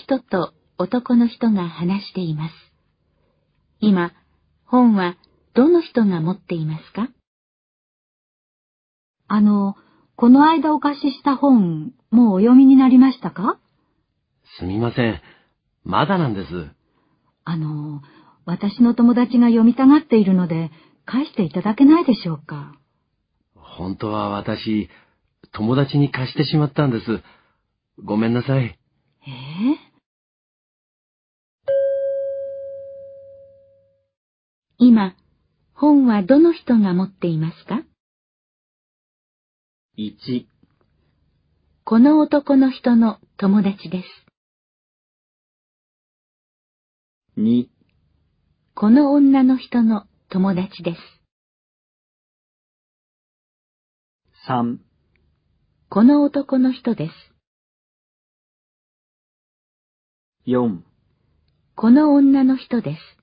人と男の人が話しています。今、本はどの人が持っていますか？ この間お貸しした本、もうお読みになりましたか？ すみません。まだなんです。 私の友達が読みたがっているので、返していただけないでしょうか。 本当は私、友達に貸してしまったんです。ごめんなさい。 今、本はどの人が持っていますか？ 1、 この男の人の友達です。 2、 この女の人の友達です。 3、 この男の人です。 4、 この女の人です。